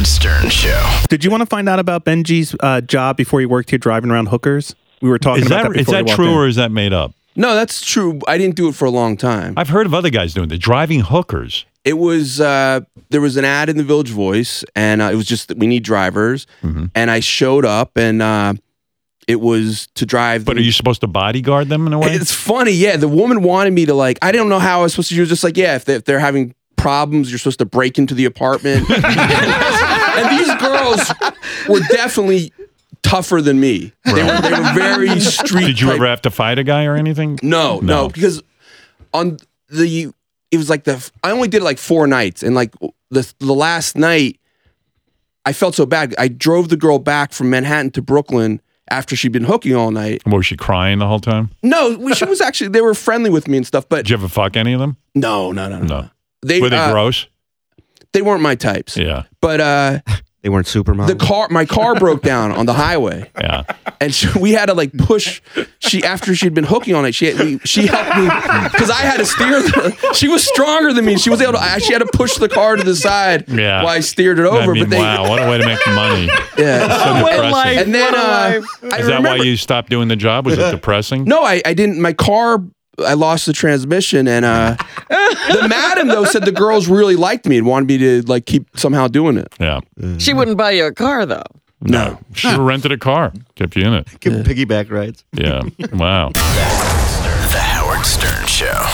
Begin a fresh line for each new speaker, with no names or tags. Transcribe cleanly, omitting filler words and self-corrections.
Howard Stern Show.
Did you want to find out about Benji's job before he worked here driving around hookers? We were talking about that before.
Is that true or is that made up?
No, that's true. I didn't do it for a long time.
I've heard of other guys doing it. Driving hookers.
It was there was an ad in the Village Voice, and it was just that we need drivers, and I showed up, and it was to drive.
But are you supposed to bodyguard them in a way?
It's funny, yeah. The woman wanted me to I didn't know how I was supposed to. She was just like, yeah, if they're having problems, you're supposed to break into the apartment. And these girls were definitely tougher than me. They were very street.
Did you ever have to fight a guy or anything?
No, because it was I only did it 4 nights, and the last night I felt so bad. I drove the girl back from Manhattan to Brooklyn after she'd been hooking all night.
Was she crying the whole time?
No, she was actually, they were friendly with me and stuff, but...
Did you ever fuck any of them?
No.
Were they gross?
They weren't my types.
Yeah.
But
they weren't supermodels.
My car broke down on the highway.
Yeah.
And we had to push. After she'd been hooking all night, she helped me because I had to steer. She was stronger than me. She was able to. She had to push the car to the side while I steered it over.
Wow, what a way to make money.
Yeah.
So depressing.
And then
is that why you stopped doing the job? Was it depressing?
No, I didn't. My car. I lost the transmission, and the madam though said the girls really liked me and wanted me to keep somehow doing it.
Yeah,
she wouldn't buy you a car though.
No,
she rented a car, kept you in it,
give piggyback rides.
Yeah, wow.
The Howard Stern Show.